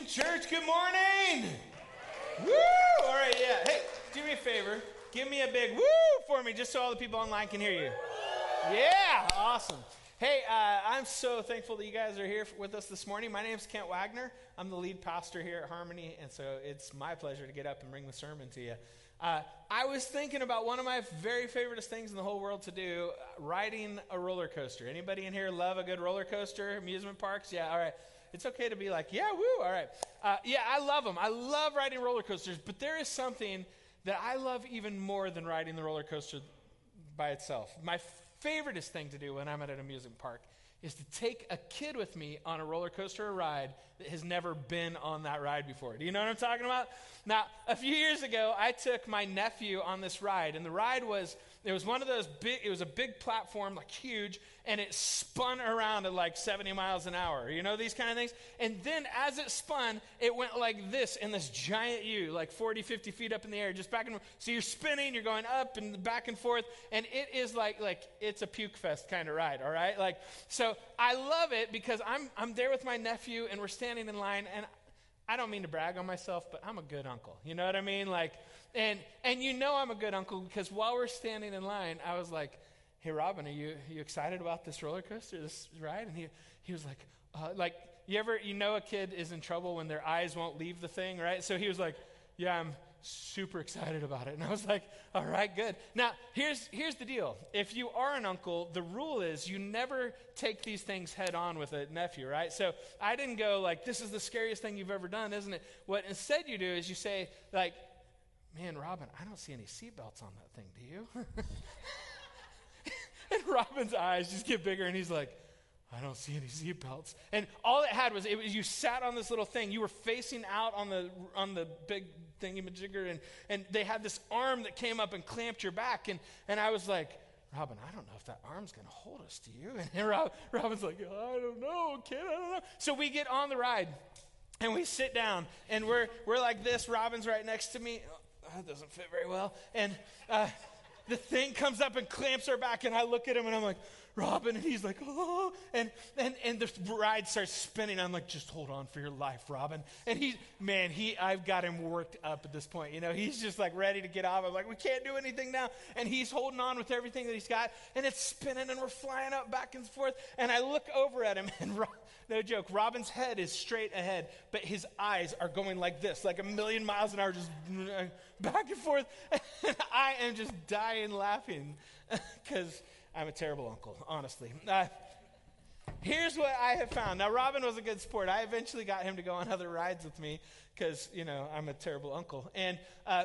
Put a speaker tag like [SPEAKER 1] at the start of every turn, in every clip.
[SPEAKER 1] Revolution Church, good morning. Woo! All right, yeah. Hey, do me a favor. Give me a big woo for me just so all the people online can hear you. Yeah, awesome. Hey, I'm so thankful that you guys are here with us this morning. My name's Kent Wagner. I'm the lead pastor here at Harmony, and so it's my pleasure to get up and bring the sermon to you. I was thinking about one of my very favoriteest things in the whole world to do, riding a roller coaster. Anybody in here love a good roller coaster, amusement parks? Yeah, all right. It's okay to be like, yeah, woo, all right. Yeah, I love them. I love riding roller coasters, but there is something that I love even more than riding the roller coaster by itself. My favoriteest thing to do when I'm at an amusement park is to take a kid with me on a roller coaster or ride that has never been on that ride before. Do you know what I'm talking about? Now, a few years ago, I took my nephew on this ride, and the ride was, it was one of those big, it was a big platform, like huge, and it spun around at like 70 miles an hour. You know, these kind of things? And then as it spun, it went like this in this giant U, like 40, 50 feet up in the air, just back and forth. So you're spinning, you're going up and back and forth, and it is like it's a puke fest kind of ride, all right? Like, so I love it because I'm there with my nephew, and we're standing in line, and I don't mean to brag on myself, but I'm a good uncle. You know what I mean? Like, and you know I'm a good uncle because while we're standing in line, I was like, hey, Robin, are you excited about this roller coaster, this ride? And he was like, you know a kid is in trouble when their eyes won't leave the thing, right? So he was like, yeah, I'm super excited about it. And I was like, all right, good. Now, here's the deal. If you are an uncle, the rule is you never take these things head on with a nephew, right? So I didn't go like, this is the scariest thing you've ever done, isn't it? What instead you do is you say, like, man, Robin, I don't see any seatbelts on that thing, do you? And Robin's eyes just get bigger, and he's like, I don't see any seatbelts. And all it had was you sat on this little thing. You were facing out on the big thingy-majigger, and they had this arm that came up and clamped your back. And I was like, Robin, I don't know if that arm's going to hold us to you. And Robin's like, I don't know, kid, I don't know. So we get on the ride, and we sit down, and we're like this. Robin's right next to me. Oh, that doesn't fit very well. And the thing comes up and clamps our back, and I look at him, and I'm like, Robin, and he's like, oh, and the ride starts spinning. I'm like, just hold on for your life, Robin. And I've got him worked up at this point. You know, he's just like ready to get off. I'm like, we can't do anything now. And he's holding on with everything that he's got, and it's spinning, and we're flying up back and forth. And I look over at him, and no joke, Robin's head is straight ahead, but his eyes are going like this, like 1,000,000 miles an hour, just back and forth. And I am just dying laughing because I'm a terrible uncle, honestly. Here's what I have found. Now, Robin was a good sport. I eventually got him to go on other rides with me because, you know, I'm a terrible uncle. And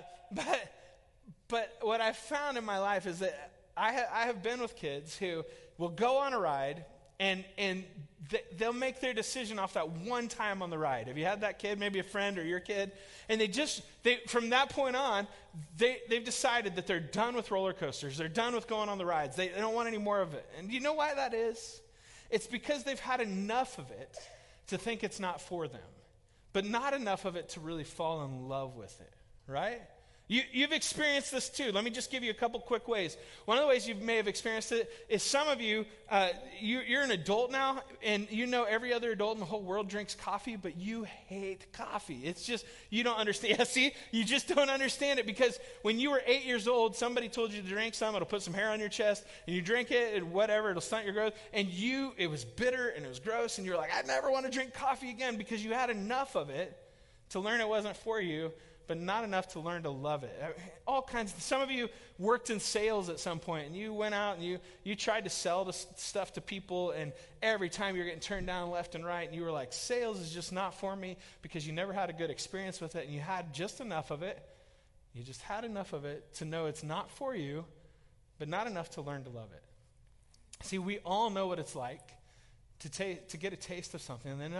[SPEAKER 1] but what I've found in my life is that I have been with kids who will go on a ride, and they'll make their decision off that one time on the ride. Have you had that kid, maybe a friend or your kid? And they from that point on, they've decided that they're done with roller coasters. They're done with going on the rides. They don't want any more of it. And do you know why that is? It's because they've had enough of it to think it's not for them, but not enough of it to really fall in love with it, right? You've experienced this too. Let me just give you a couple quick ways. One of the ways you may have experienced it is some of you, you're an adult now, and you know every other adult in the whole world drinks coffee, but you hate coffee. It's just, you don't understand. Yeah, see, you just don't understand it because when you were 8 years old, somebody told you to drink some, it'll put some hair on your chest, and you drink it, and whatever, it'll stunt your growth, and it was bitter, and it was gross, and you're like, I never want to drink coffee again because you had enough of it to learn it wasn't for you, but not enough to learn to love it. All kinds. Some of you worked in sales at some point, and you went out and you tried to sell stuff to people, and every time you're getting turned down left and right, and you were like, sales is just not for me because you never had a good experience with it, and you had just enough of it. You just had enough of it to know it's not for you, but not enough to learn to love it. See, we all know what it's like to get a taste of something and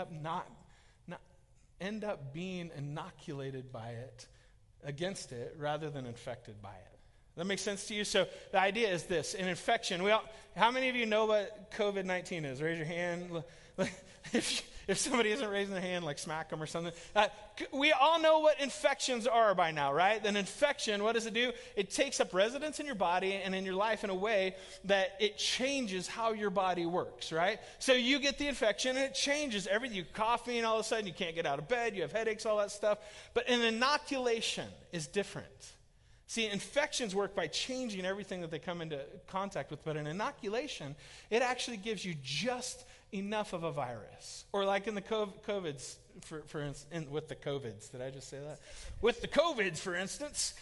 [SPEAKER 1] end up being inoculated by it, against it, rather than infected by it. That makes sense to you? So the idea is this, an infection. How many of you know what COVID-19 is? Raise your hand. if somebody isn't raising their hand, like smack them or something. We all know what infections are by now, right? An infection, what does it do? It takes up residence in your body and in your life in a way that it changes how your body works, right? So you get the infection and it changes everything. You coughing, and all of a sudden you can't get out of bed, you have headaches, all that stuff. But an inoculation is different. See, infections work by changing everything that they come into contact with, but an inoculation, it actually gives you just enough of a virus. Or like in the COVIDs, with the COVIDs, did I just say that? With the COVIDs, for instance,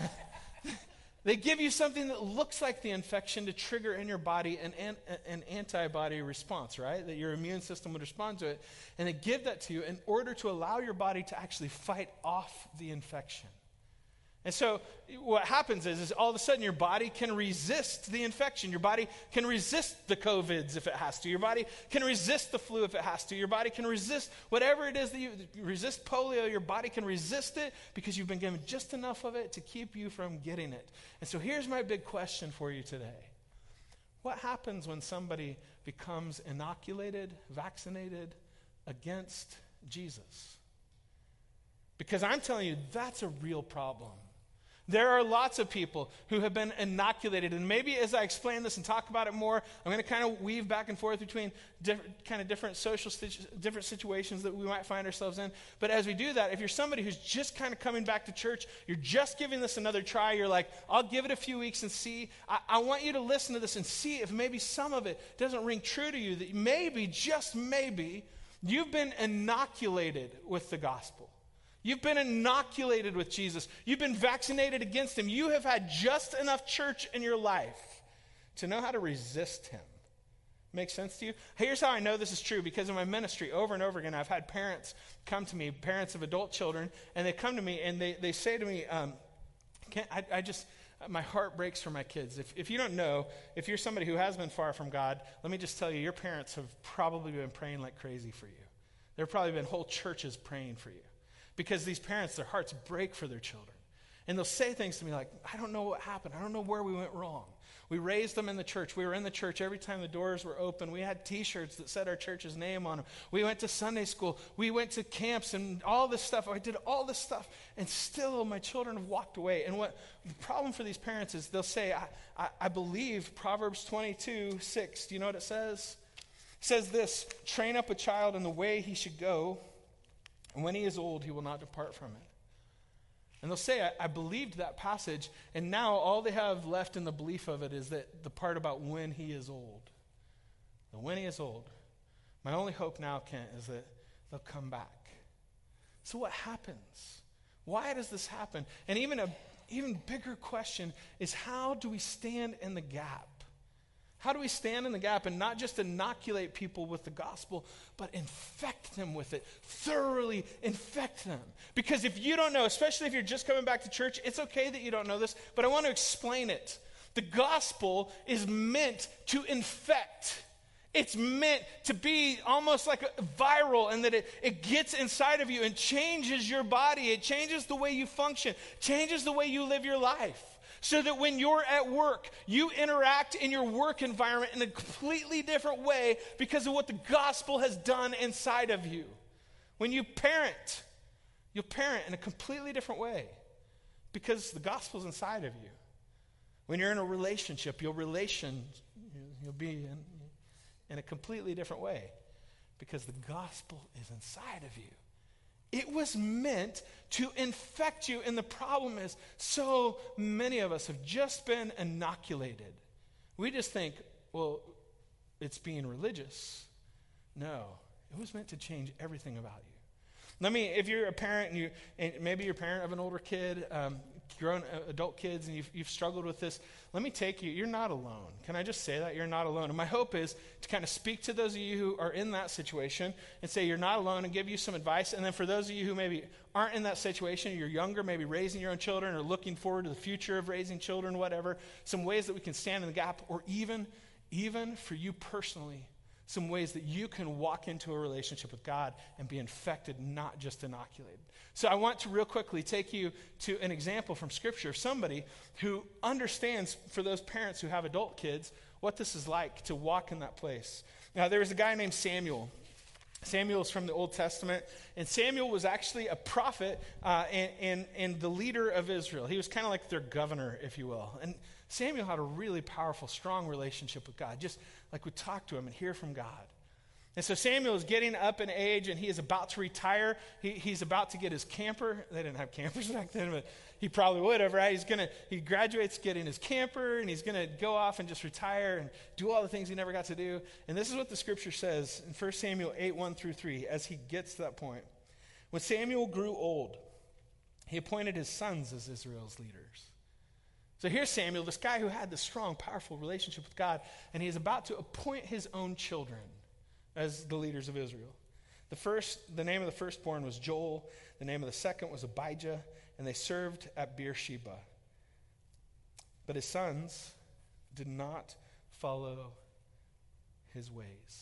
[SPEAKER 1] they give you something that looks like the infection to trigger in your body an antibody response, right? That your immune system would respond to it. And they give that to you in order to allow your body to actually fight off the infection. And so what happens is all of a sudden your body can resist the infection. Your body can resist the COVIDs if it has to. Your body can resist the flu if it has to. Your body can resist whatever it is that you resist polio. Your body can resist it because you've been given just enough of it to keep you from getting it. And so here's my big question for you today. What happens when somebody becomes inoculated, vaccinated against Jesus? Because I'm telling you, that's a real problem. There are lots of people who have been inoculated, and maybe as I explain this and talk about it more, I'm going to kind of weave back and forth between different social different situations that we might find ourselves in. But as we do that, if you're somebody who's just kind of coming back to church, you're just giving this another try, you're like, I'll give it a few weeks and see. I want you to listen to this and see if maybe some of it doesn't ring true to you, that maybe, just maybe, you've been inoculated with the gospel. You've been inoculated with Jesus. You've been vaccinated against him. You have had just enough church in your life to know how to resist him. Make sense to you? Here's how I know this is true. Because in my ministry, over and over again, I've had parents come to me, parents of adult children, and they come to me and they say to me, my heart breaks for my kids. If you don't know, if you're somebody who has been far from God, let me just tell you, your parents have probably been praying like crazy for you. There have probably been whole churches praying for you. Because these parents, their hearts break for their children. And they'll say things to me like, I don't know what happened. I don't know where we went wrong. We raised them in the church. We were in the church every time the doors were open. We had T-shirts that said our church's name on them. We went to Sunday school. We went to camps and all this stuff. I did all this stuff. And still my children have walked away. And what the problem for these parents is they'll say, I believe Proverbs 22:6. Do you know what it says? It says this, train up a child in the way he should go. And when he is old, he will not depart from it. And they'll say, I believed that passage, and now all they have left in the belief of it is that the part about when he is old. And when he is old. My only hope now, Kent, is that they'll come back. So what happens? Why does this happen? And even a even bigger question is, how do we stand in the gap? How do we stand in the gap and not just inoculate people with the gospel, but infect them with it, thoroughly infect them? Because if you don't know, especially if you're just coming back to church, it's okay that you don't know this, but I want to explain it. The gospel is meant to infect. It's meant to be almost like viral, and that it gets inside of you and changes your body. It changes the way you function, changes the way you live your life. So that when you're at work, you interact in your work environment in a completely different way because of what the gospel has done inside of you. When you parent, you'll parent in a completely different way because the gospel's inside of you. When you're in a relationship, you'll be in a completely different way because the gospel is inside of you. It was meant to infect you, and the problem is so many of us have just been inoculated. We just think, well, it's being religious. No, it was meant to change everything about you. If you're a parent and maybe you're a parent of an older kid, grown adult kids, and you've struggled with this, let me take you, you're not alone. Can I just say that? You're not alone. And my hope is to kind of speak to those of you who are in that situation and say you're not alone and give you some advice. And then for those of you who maybe aren't in that situation, you're younger, maybe raising your own children or looking forward to the future of raising children, whatever, some ways that we can stand in the gap, or even for you personally, some ways that you can walk into a relationship with God and be infected, not just inoculated. So I want to real quickly take you to an example from Scripture of somebody who understands, for those parents who have adult kids, what this is like to walk in that place. Now, there was a guy named Samuel. Samuel is from the Old Testament, and Samuel was actually a prophet and the leader of Israel. He was kind of like their governor, if you will. And Samuel had a really powerful, strong relationship with God, just like would talk to him and hear from God. And so Samuel is getting up in age, and he is about to retire. He's about to get his camper. They didn't have campers back then, but he probably would have, right? He graduates getting his camper, and he's going to go off and just retire and do all the things he never got to do. And this is what the scripture says in 1 Samuel 8, 1-3, as he gets to that point. When Samuel grew old, he appointed his sons as Israel's leaders. So here's Samuel, this guy who had this strong, powerful relationship with God, and he is about to appoint his own children as the leaders of Israel. The name of the firstborn was Joel. The name of the second was Abijah, and they served at Beersheba. But his sons did not follow his ways.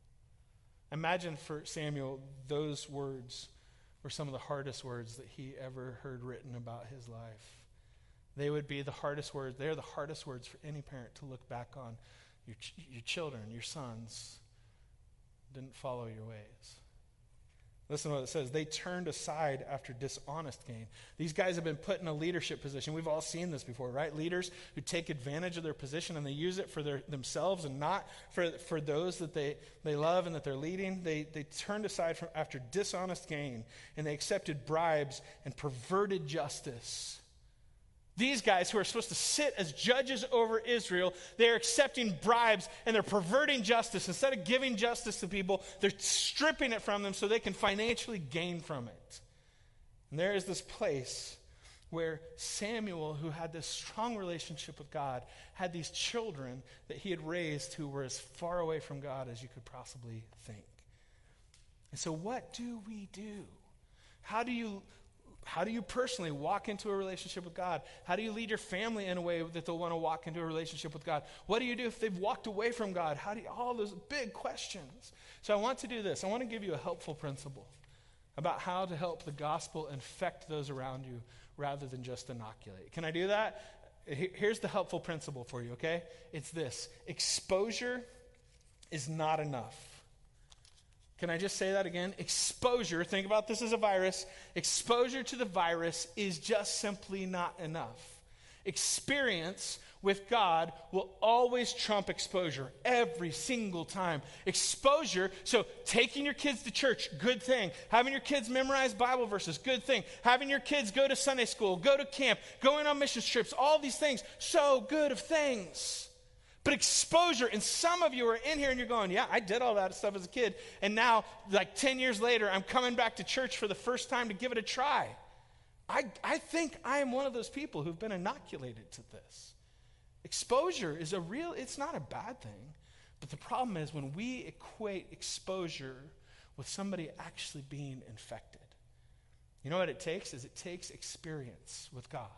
[SPEAKER 1] Imagine for Samuel, those words were some of the hardest words that he ever heard written about his life. They would be the hardest words. They're the hardest words for any parent to look back on. Your children, your sons, didn't follow your ways. Listen to what it says. They turned aside after dishonest gain. These guys have been put in a leadership position. We've all seen this before, right? Leaders who take advantage of their position and they use it for themselves and not for those that they love and that they're leading. They turned aside after dishonest gain, and they accepted bribes and perverted justice. These guys who are supposed to sit as judges over Israel, they're accepting bribes and they're perverting justice. Instead of giving justice to people, they're stripping it from them so they can financially gain from it. And there is this place where Samuel, who had this strong relationship with God, had these children that he had raised who were as far away from God as you could possibly think. And so what do we do? How do you personally walk into a relationship with God? How do you lead your family in a way that they'll want to walk into a relationship with God? What do you do if they've walked away from God? All those big questions. So I want to do this. I want to give you a helpful principle about how to help the gospel infect those around you rather than just inoculate. Can I do that? Here's the helpful principle for you, okay? It's this. Exposure is not enough. Can I just say that again? Exposure, think about this as a virus. Exposure to the virus is just simply not enough. Experience with God will always trump exposure every single time. Exposure, so taking your kids to church, good thing. Having your kids memorize Bible verses, good thing. Having your kids go to Sunday school, go to camp, going on mission trips, all these things, so good of things. But exposure, and some of you are in here and you're going, yeah, I did all that stuff as a kid, and now, like 10 years later, I'm coming back to church for the first time to give it a try. I think I am one of those people who've been inoculated to this. Exposure is it's not a bad thing, but the problem is when we equate exposure with somebody actually being infected. You know what it takes? It takes experience with God.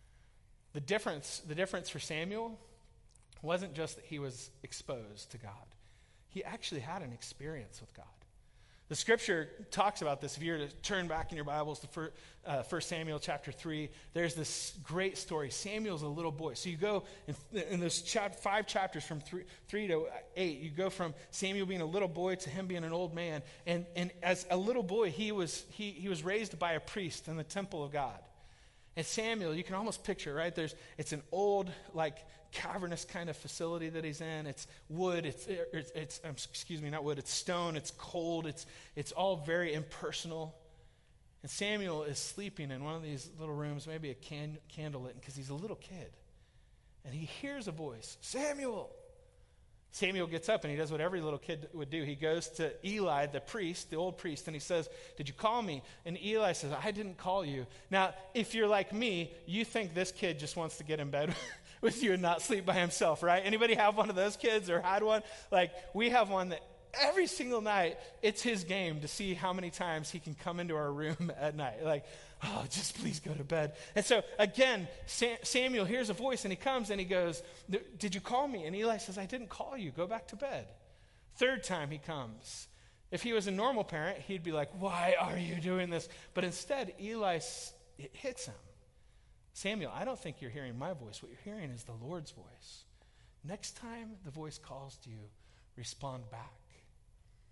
[SPEAKER 1] The difference for Samuel wasn't just that he was exposed to God. He actually had an experience with God. The scripture talks about this. If you were to turn back in your Bibles to 1 Samuel chapter 3, there's this great story. Samuel's a little boy. So you go in those 5 chapters from 3 to 8, you go from Samuel being a little boy to him being an old man. And as a little boy, he was raised by a priest in the temple of God. And Samuel, you can almost picture, right? It's an old, cavernous kind of facility that he's in. It's wood. It's not wood. It's stone. It's cold. It's all very impersonal. And Samuel is sleeping in one of these little rooms, maybe a candle lit, because he's a little kid. And he hears a voice, Samuel. Samuel gets up and he does what every little kid would do. He goes to Eli, the priest, the old priest, and he says, did you call me? And Eli says, I didn't call you. Now, if you're like me, you think this kid just wants to get in bed with you and not sleep by himself, right? Anybody have one of those kids or had one? We have one that every single night, it's his game to see how many times he can come into our room at night. Oh, just please go to bed. And so, again, Samuel hears a voice, and he comes, and he goes, did you call me? And Eli says, I didn't call you. Go back to bed. Third time he comes. If he was a normal parent, he'd be like, why are you doing this? But instead, Eli hits him. Samuel, I don't think you're hearing my voice. What you're hearing is the Lord's voice. Next time the voice calls to you, respond back.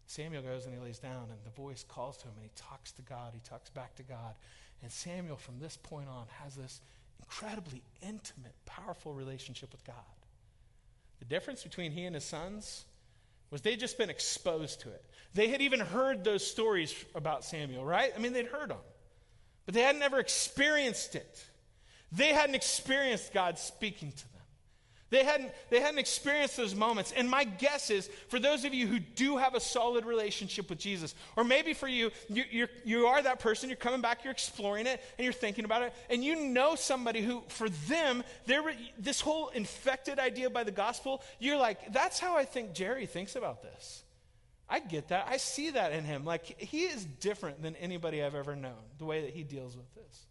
[SPEAKER 1] Samuel goes and he lays down, and the voice calls to him, and he talks to God. He talks back to God. And Samuel, from this point on, has this incredibly intimate, powerful relationship with God. The difference between he and his sons was they'd just been exposed to it. They had even heard those stories about Samuel, right? I mean, they'd heard them. But they had never experienced it. They hadn't experienced God speaking to them. They hadn't experienced those moments. And my guess is, for those of you who do have a solid relationship with Jesus, or maybe for you are that person, you're coming back, you're exploring it, and you're thinking about it, and you know somebody who, for them, this whole infected idea by the gospel, you're like, that's how I think Jerry thinks about this. I get that. I see that in him. Like, he is different than anybody I've ever known, the way that he deals with this.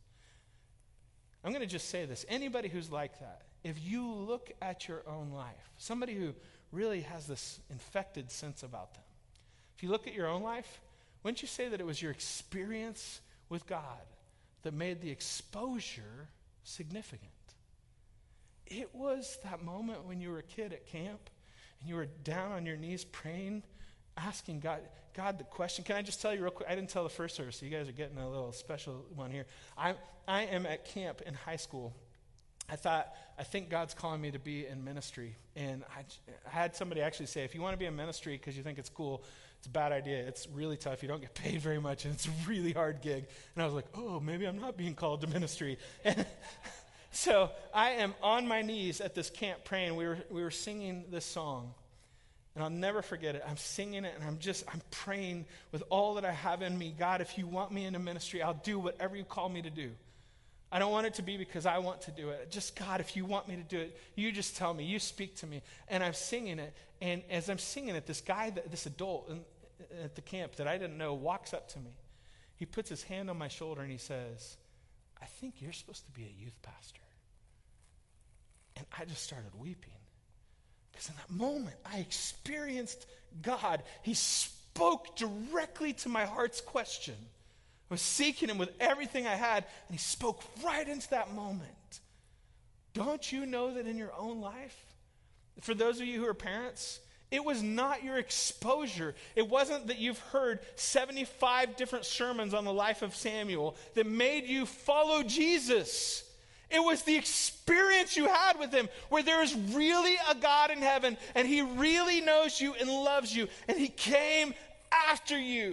[SPEAKER 1] I'm going to just say this. Anybody who's like that, if you look at your own life, somebody who really has this infected sense about them, if you look at your own life, wouldn't you say that it was your experience with God that made the exposure significant? It was that moment when you were a kid at camp and you were down on your knees praying, asking God the question. Can I just tell you real quick? I didn't tell the first service, so you guys are getting a little special one here. I am at camp in high school. I think God's calling me to be in ministry. And I had somebody actually say, if you want to be in ministry because you think it's cool, it's a bad idea. It's really tough. You don't get paid very much, and it's a really hard gig. And I was like, oh, maybe I'm not being called to ministry. And so I am on my knees at this camp praying. We were singing this song. And I'll never forget it. I'm singing it, and I'm praying with all that I have in me. God, if you want me into ministry, I'll do whatever you call me to do. I don't want it to be because I want to do it. Just, God, if you want me to do it, you just tell me. You speak to me. And I'm singing it. And as I'm singing it, this guy, this adult at the camp that I didn't know, walks up to me. He puts his hand on my shoulder, and he says, I think you're supposed to be a youth pastor. And I just started weeping. Because in that moment, I experienced God. He spoke directly to my heart's question. I was seeking him with everything I had, and he spoke right into that moment. Don't you know that in your own life, for those of you who are parents, it was not your exposure. It wasn't that you've heard 75 different sermons on the life of Samuel that made you follow Jesus. It was the experience you had with him, where there is really a God in heaven, and he really knows you and loves you, and he came after you.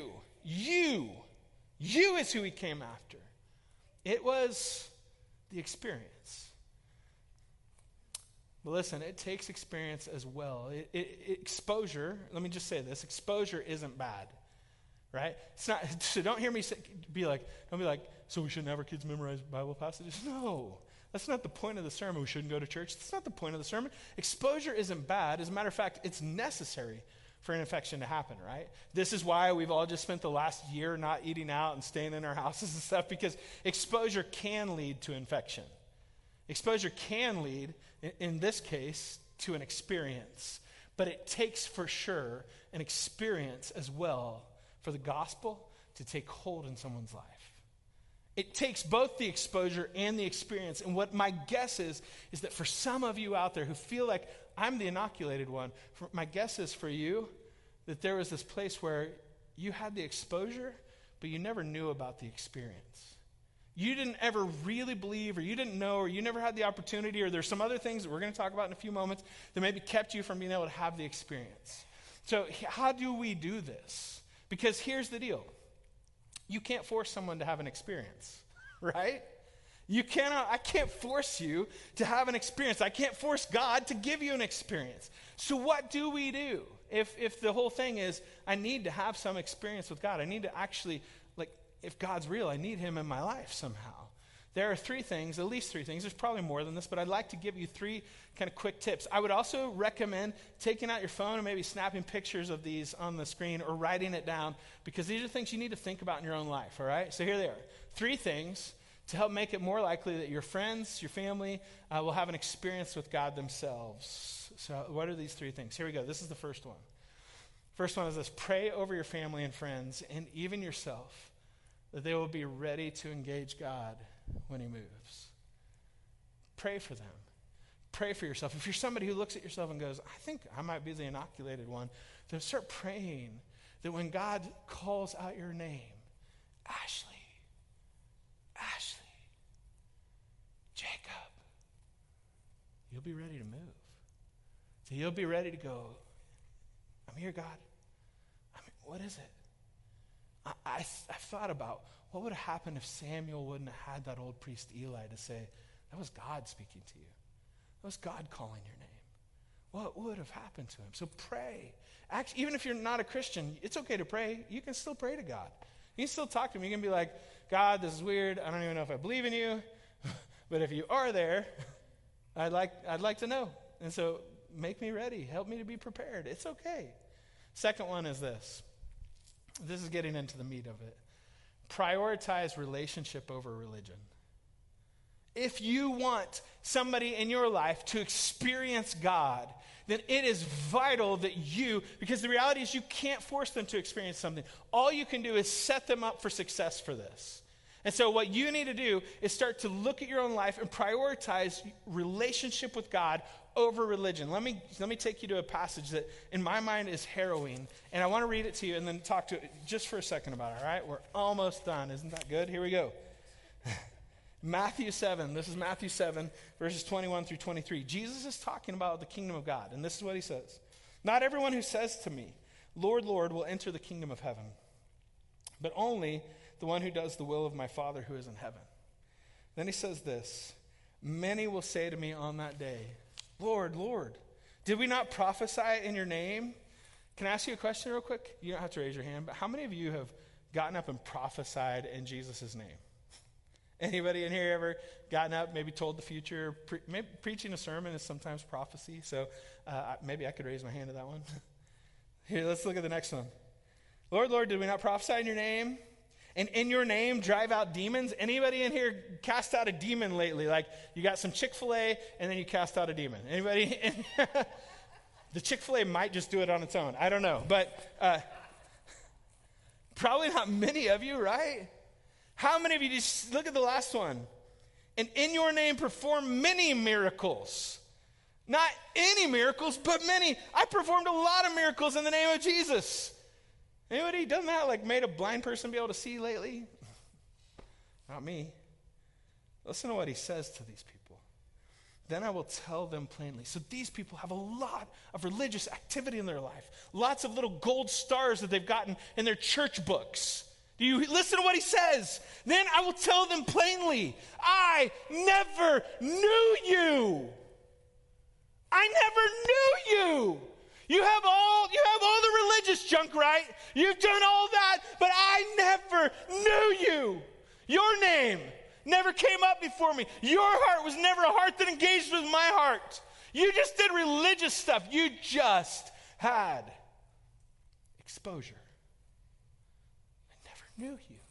[SPEAKER 1] You is who he came after. It was the experience. But listen, it takes experience as well. Exposure, let me just say this, exposure isn't bad, right? It's not. So don't hear me don't be like, so we shouldn't have our kids memorize Bible passages? No. That's not the point of the sermon. We shouldn't go to church. That's not the point of the sermon. Exposure isn't bad. As a matter of fact, it's necessary for an infection to happen, right? This is why we've all just spent the last year not eating out and staying in our houses and stuff, because exposure can lead to infection. Exposure can lead, in this case, to an experience. But it takes for sure an experience as well for the gospel to take hold in someone's life. It takes both the exposure and the experience. And what my guess is that for some of you out there who feel like I'm the inoculated one, my guess is for you that there was this place where you had the exposure, but you never knew about the experience. You didn't ever really believe, or you didn't know, or you never had the opportunity, or there's some other things that we're going to talk about in a few moments that maybe kept you from being able to have the experience. So how do we do this? Because here's the deal. You can't force someone to have an experience, right? I can't force you to have an experience. I can't force God to give you an experience. So what do we do? If the whole thing is, I need to have some experience with God. I need to actually, if God's real, I need him in my life somehow. There are three things, at least three things. There's probably more than this, but I'd like to give you three kind of quick tips. I would also recommend taking out your phone and maybe snapping pictures of these on the screen or writing it down, because these are things you need to think about in your own life, all right? So here they are. Three things to help make it more likely that your friends, your family, will have an experience with God themselves. So what are these three things? Here we go. This is the first one. First one is this: pray over your family and friends, and even yourself, that they will be ready to engage God when he moves. Pray for them. Pray for yourself. If you're somebody who looks at yourself and goes, I think I might be the inoculated one, then start praying that when God calls out your name, Ashley, Jacob, you'll be ready to move. So you'll be ready to go, I'm here, God. What is it? I thought about what would have happened if Samuel wouldn't have had that old priest Eli to say, that was God speaking to you. That was God calling your name. What would have happened to him? So pray. Actually, even if you're not a Christian, it's okay to pray. You can still pray to God. You can still talk to him. You can be like, God, this is weird. I don't even know if I believe in you. But if you are there, I'd like to know. And so make me ready. Help me to be prepared. It's okay. Second one is this. This is getting into the meat of it. Prioritize relationship over religion. If you want somebody in your life to experience God, then it is vital that because the reality is you can't force them to experience something. All you can do is set them up for success for this. And so what you need to do is start to look at your own life and prioritize relationship with God over religion. Let me take you to a passage that in my mind is harrowing, and I want to read it to you and then talk to it just for a second about it, all right? We're almost done. Isn't that good? Here we go. Matthew 7. This is Matthew 7, verses 21 through 23. Jesus is talking about the kingdom of God, and this is what he says. Not everyone who says to me, Lord, Lord, will enter the kingdom of heaven, but only the one who does the will of my Father who is in heaven. Then he says this, many will say to me on that day, Lord, Lord, did we not prophesy in your name? Can I ask you a question real quick? You don't have to raise your hand, but how many of you have gotten up and prophesied in Jesus' name? Anybody in here ever gotten up, maybe told the future? Maybe preaching a sermon is sometimes prophecy, so maybe I could raise my hand to that one. Here, let's look at the next one. Lord, Lord, did we not prophesy in your name? And in your name drive out demons? Anybody in here cast out a demon lately? Like you got some Chick-fil-A and then you cast out a demon. Anybody? The Chick-fil-A might just do it on its own. I don't know. But probably not many of you, right? How many of you, just look at the last one. And in your name perform many miracles. Not any miracles, but many. I performed a lot of miracles in the name of Jesus. Anybody done that? Like made a blind person be able to see lately? Not me. Listen to what he says to these people. Then I will tell them plainly. So these people have a lot of religious activity in their life. Lots of little gold stars that they've gotten in their church books. Do you listen to what he says? Then I will tell them plainly, I never knew you. I never knew you. You have all the religious junk, right? You've done all that, but I never knew you. Your name never came up before me. Your heart was never a heart that engaged with my heart. You just did religious stuff. You just had exposure. I never knew you.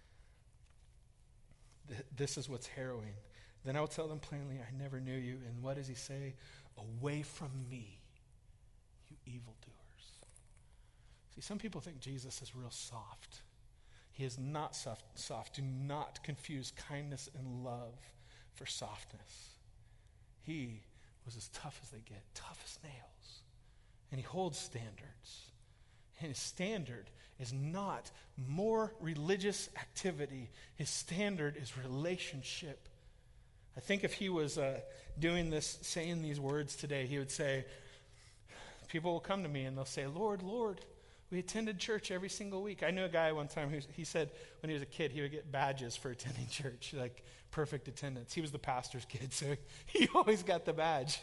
[SPEAKER 1] This is what's harrowing. Then I will tell them plainly, I never knew you. And what does he say? Away from me, you evildoers. See, some people think Jesus is real soft. He is not soft. Do not confuse kindness and love for softness. He was as tough as they get, tough as nails. And he holds standards. And his standard is not more religious activity. His standard is relationship. I think if he was doing this, saying these words today, he would say, people will come to me and they'll say, Lord, Lord, we attended church every single week. I knew a guy one time who he said when he was a kid, he would get badges for attending church, like perfect attendance. He was the pastor's kid, so he always got the badge.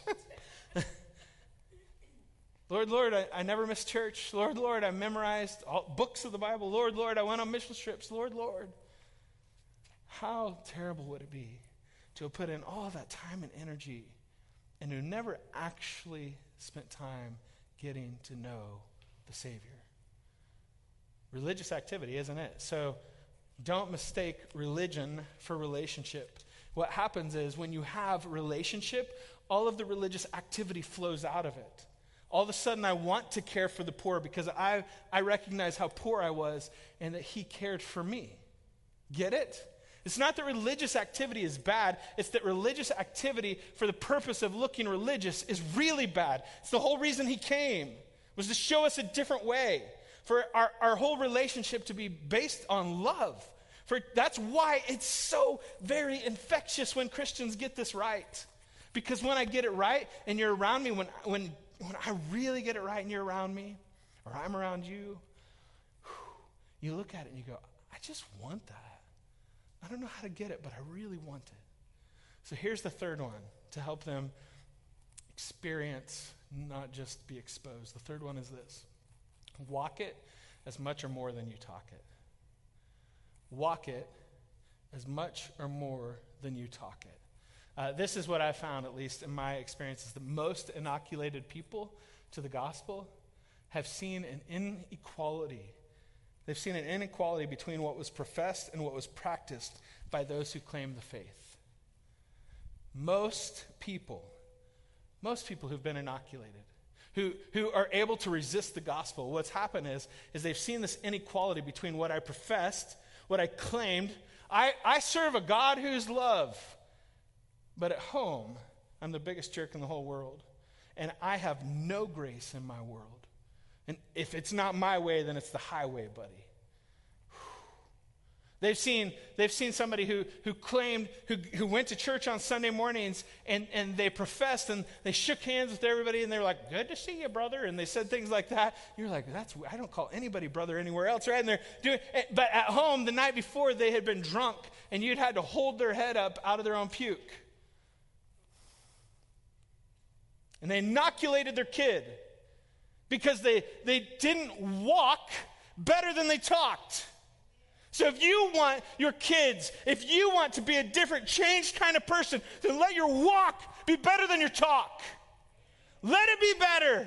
[SPEAKER 1] Lord, Lord, I never missed church. Lord, Lord, I memorized all books of the Bible. Lord, Lord, I went on mission trips. Lord, Lord. How terrible would it be to have put in all of that time and energy and who never actually spent time getting to know the Savior? Religious activity, isn't it? So don't mistake religion for relationship. What happens is when you have relationship, all of the religious activity flows out of it. All of a sudden, I want to care for the poor because I recognize how poor I was and that he cared for me. Get it? It's not that religious activity is bad. It's that religious activity for the purpose of looking religious is really bad. It's the whole reason he came, was to show us a different way. for our whole relationship to be based on love. That's why it's so very infectious when Christians get this right. Because when I get it right and you're around me, when I really get it right and you're around me, or I'm around you, you look at it and you go, I just want that. I don't know how to get it, but I really want it. So here's the third one to help them experience, not just be exposed. The third one is this. Walk it as much or more than you talk it. Walk it as much or more than you talk it. This is what I found, at least in my experience, is the most inoculated people to the gospel have seen an inequality. They've seen an inequality between what was professed and what was practiced by those who claim the faith. Most people who've been inoculated, who are able to resist the gospel, what's happened is they've seen this inequality between what I professed, what I claimed. I serve a God who's love. But at home, I'm the biggest jerk in the whole world. And I have no grace in my world. And if it's not my way, then it's the highway, buddy. They've seen somebody who claimed, who went to church on Sunday mornings and they professed and they shook hands with everybody and they were like, good to see you, brother. And they said things like that. You're like, I don't call anybody brother anywhere else, right? And they're doing, but at home, the night before, they had been drunk and you'd had to hold their head up out of their own puke. And they inoculated their kid because they didn't walk better than they talked. So if you want your kids, if you want to be a different, changed kind of person, then let your walk be better than your talk. Let it be better.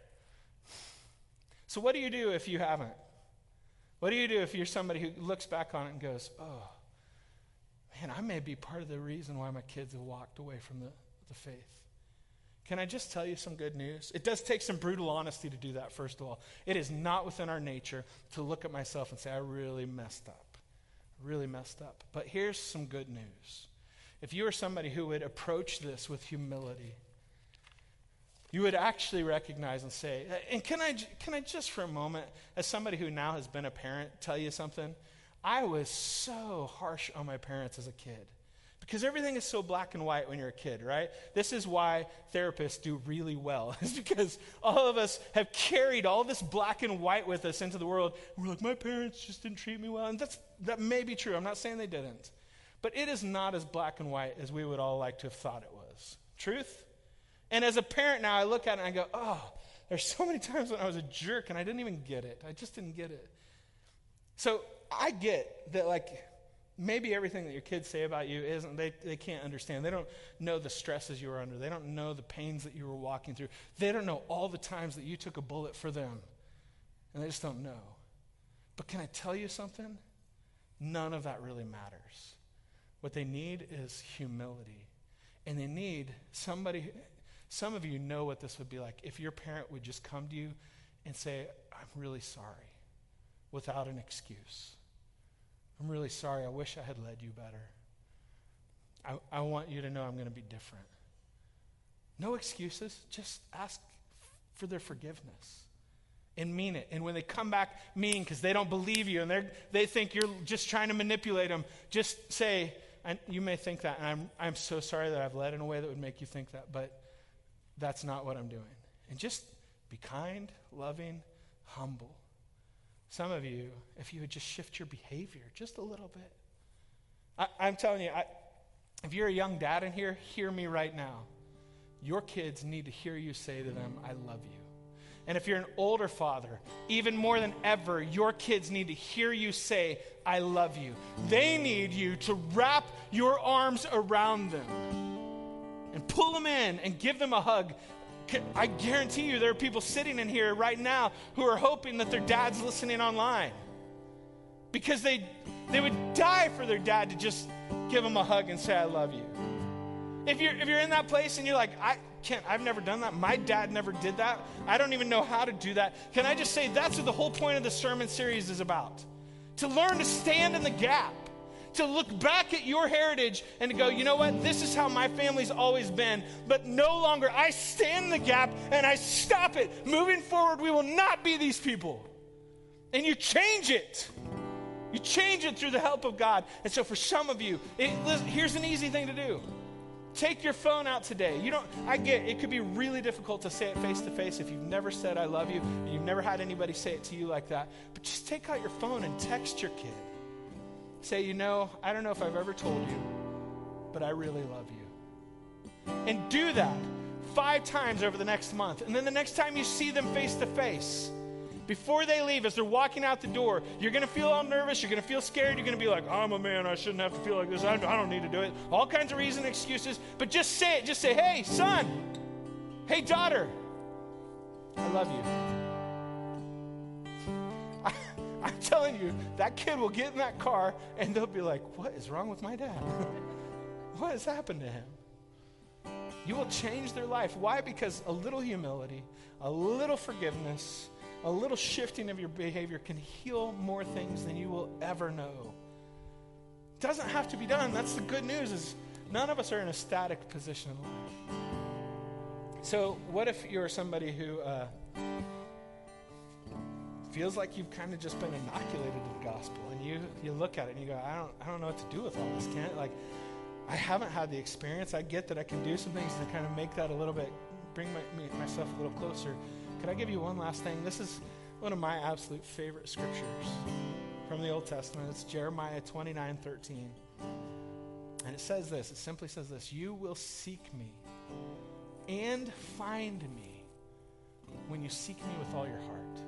[SPEAKER 1] So what do you do if you haven't? What do you do if you're somebody who looks back on it and goes, oh, man, I may be part of the reason why my kids have walked away from the faith. Can I just tell you some good news? It does take some brutal honesty to do that, first of all. It is not within our nature to look at myself and say, I really messed up. But here's some good news. If you are somebody who would approach this with humility, you would actually recognize and say, and can I just for a moment, as somebody who now has been a parent, tell you something? I was so harsh on my parents as a kid. Because everything is so black and white when you're a kid, right? This is why therapists do really well. It's because all of us have carried all this black and white with us into the world. We're like, my parents just didn't treat me well. And that may be true. I'm not saying they didn't. But it is not as black and white as we would all like to have thought it was. Truth? And as a parent now, I look at it and I go, oh, there's so many times when I was a jerk and I didn't even get it. I just didn't get it. So I get that, like, maybe everything that your kids say about you isn't, they can't understand. They don't know the stresses you were under. They don't know the pains that you were walking through. They don't know all the times that you took a bullet for them. And they just don't know. But can I tell you something? None of that really matters. What they need is humility. And they need somebody, some of you know what this would be like. If your parent would just come to you and say, I'm really sorry, without an excuse. I'm really sorry. I wish I had led you better. I want you to know I'm going to be different. No excuses. Just ask for their forgiveness and mean it. And when they come back mean because they don't believe you and they think you're just trying to manipulate them, just say, you may think that, and I'm so sorry that I've led in a way that would make you think that, but that's not what I'm doing. And just be kind, loving, humble. Some of you, if you would just shift your behavior just a little bit. I'm telling you, if you're a young dad in here, hear me right now. Your kids need to hear you say to them, I love you. And if you're an older father, even more than ever, your kids need to hear you say, I love you. They need you to wrap your arms around them and pull them in and give them a hug. I guarantee you there are people sitting in here right now who are hoping that their dad's listening online because they would die for their dad to just give them a hug and say, I love you. If you're in that place and you're like, I've never done that. My dad never did that. I don't even know how to do that. Can I just say that's what the whole point of the sermon series is about? To learn to stand in the gap. To look back at your heritage and to go, you know what? This is how my family's always been. But no longer. I stand in the gap and I stop it. Moving forward, we will not be these people. And you change it. You change it through the help of God. And so for some of you, here's an easy thing to do. Take your phone out today. I get it could be really difficult to say it face to face if you've never said I love you and you've never had anybody say it to you like that. But just take out your phone and text your kid. Say, I don't know if I've ever told you, but I really love you. And do that 5 times over the next month. And then the next time you see them face to face, before they leave, as they're walking out the door, you're going to feel all nervous. You're going to feel scared. You're going to be like, I'm a man. I shouldn't have to feel like this. I don't need to do it. All kinds of reasons, excuses. But just say it. Just say, hey, son. Hey, daughter. I love you. I'm telling you, that kid will get in that car, and they'll be like, what is wrong with my dad? What has happened to him? You will change their life. Why? Because a little humility, a little forgiveness, a little shifting of your behavior can heal more things than you will ever know. It doesn't have to be done. That's the good news, is none of us are in a static position in life. So what if you're somebody who feels like you've kind of just been inoculated to the gospel, and you look at it and you go, I don't know what to do with all this, I haven't had the experience. I get that I can do some things to kind of make that a little bit, bring myself a little closer. Could I give you one last thing? This is one of my absolute favorite scriptures from the Old Testament. It's Jeremiah 29:13. And it says this. It simply says this. You will seek me and find me when you seek me with all your heart.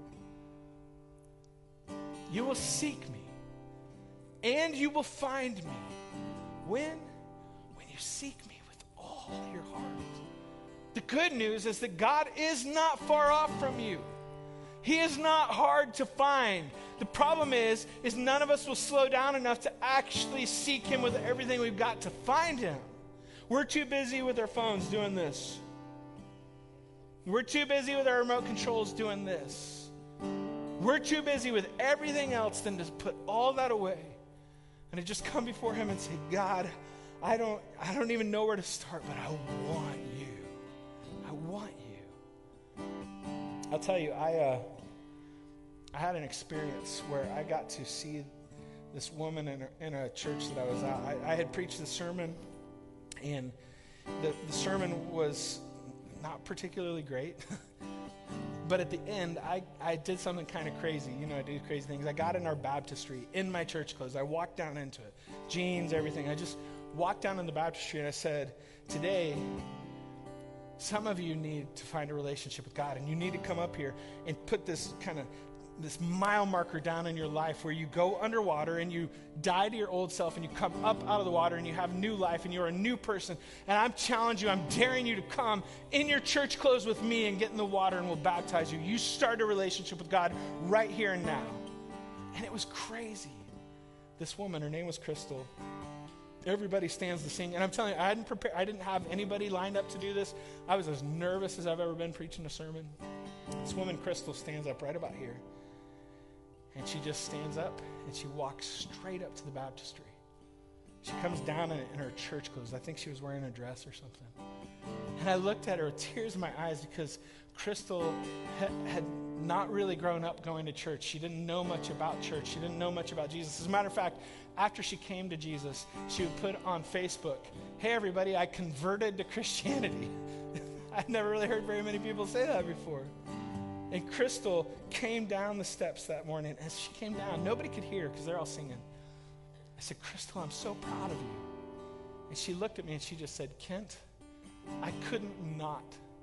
[SPEAKER 1] You will seek me and you will find me. When you seek me with all your heart. The good news is that God is not far off from you. He is not hard to find. The problem is none of us will slow down enough to actually seek him with everything we've got to find him. We're too busy with our phones doing this. We're too busy with our remote controls doing this. We're too busy with everything else than to put all that away and to just come before him and say, God, I don't even know where to start, but I want you. I want you. I'll tell you, I had an experience where I got to see this woman in a church that I was at. I had preached the sermon, and the sermon was not particularly great. But at the end, I did something kind of crazy. I do crazy things. I got in our baptistry in my church clothes. I walked down into it. Jeans, everything. I just walked down in the baptistry and I said, today, some of you need to find a relationship with God, and you need to come up here and put this mile marker down in your life where you go underwater and you die to your old self and you come up out of the water and you have new life and you're a new person. And I'm challenging you, I'm daring you to come in your church clothes with me and get in the water and we'll baptize you. You start a relationship with God right here and now. And it was crazy. This woman, her name was Crystal. Everybody stands to sing. And I'm telling you, I didn't have anybody lined up to do this. I was as nervous as I've ever been preaching a sermon. This woman, Crystal, stands up right about here. And she just stands up and she walks straight up to the baptistry. She comes down in her church clothes. I think she was wearing a dress or something. And I looked at her with tears in my eyes because Crystal had not really grown up going to church. She didn't know much about church. She didn't know much about Jesus. As a matter of fact, after she came to Jesus, she would put on Facebook, hey, everybody, I converted to Christianity. I'd never really heard very many people say that before. And Crystal came down the steps that morning. As she came down, nobody could hear because they're all singing. I said, Crystal, I'm so proud of you. And she looked at me and she just said, Kent, I couldn't not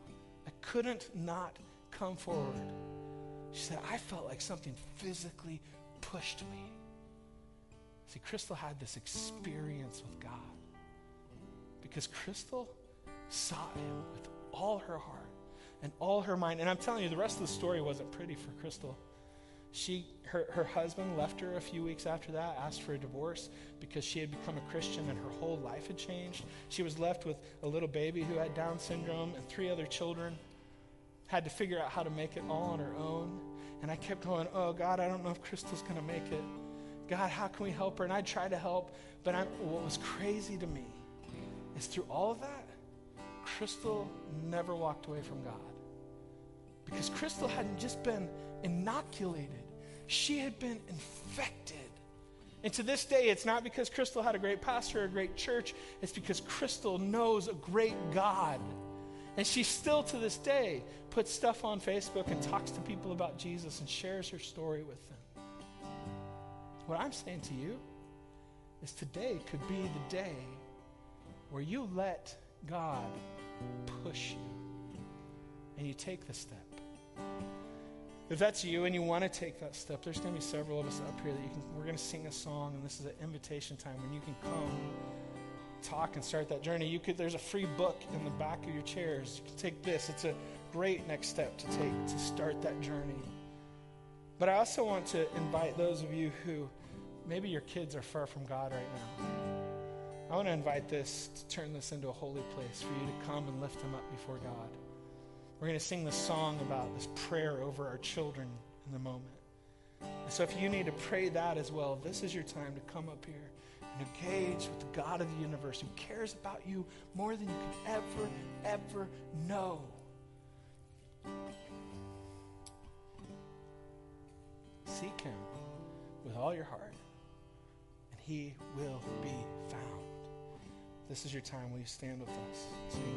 [SPEAKER 1] come forward. She said, I felt like something physically pushed me. See, Crystal had this experience with God because Crystal sought him with all her heart and all her mind. And I'm telling you, the rest of the story wasn't pretty for Crystal. Her husband left her a few weeks after that, asked for a divorce because she had become a Christian and her whole life had changed. She was left with a little baby who had Down syndrome and 3 other children, had to figure out how to make it all on her own. And I kept going, oh, God, I don't know if Crystal's going to make it. God, how can we help her? And I tried to help, but what was crazy to me is through all of that, Crystal never walked away from God. Because Crystal hadn't just been inoculated She had been infected. And to this day, it's not because Crystal had a great pastor or a great church. It's because Crystal knows a great God. And she still, to this day, puts stuff on Facebook and talks to people about Jesus and shares her story with them. What I'm saying to you is today could be the day where you let God push you and you take the step. If that's you and you want to take that step, there's going to be several of us up here that we're going to sing a song, and this is an invitation time when you can come talk and start that journey. There's a free book in the back of your chairs. You can take this. It's a great next step to take to start that journey. But I also want to invite those of you who maybe your kids are far from God right now. I want to invite to turn this into a holy place for you to come and lift them up before God. We're going to sing this song about this prayer over our children in the moment. And so if you need to pray that as well, this is your time to come up here and engage with the God of the universe who cares about you more than you can ever know. Seek him with all your heart, and he will be found. This is your time. Will you stand with us?